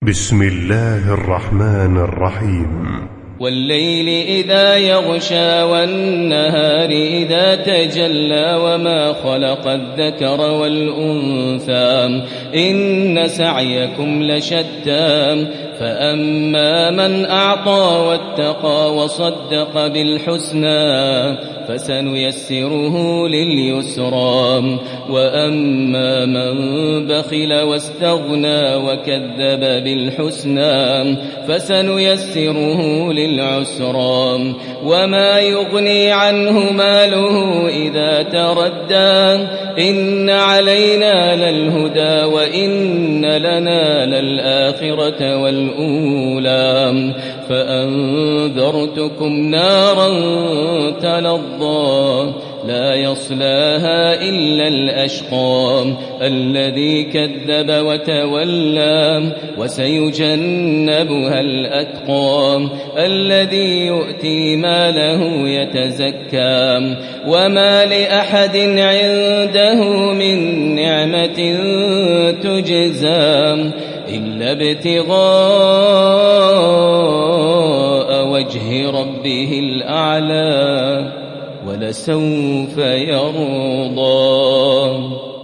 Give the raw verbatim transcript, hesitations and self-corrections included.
بسم الله الرحمن الرحيم. والليل إذا يغشى والنهار إذا تجلى وما خلق الذكر والأنثى إن سعيكم لشتى فأما من أعطى واتقى وصدق بالحسنى فسنيسره لليسرى وأما من بخل واستغنى وكذب بالحسنى فسنيسره للعسرى وما يغني عنه ماله إذا تردى إن علينا للهدى وإن لنا للآخرة والأولى فأنذرتكم نارا تلظى لا يصلاها إلا الأشقى الذي كذب وتولى وسيجنبها الأتقى الذي يؤتي ماله يتزكى وما لأحد عنده من نعمة تجزى إلا ابتغاء وجه ربه الأعلى ولسوف يرضى.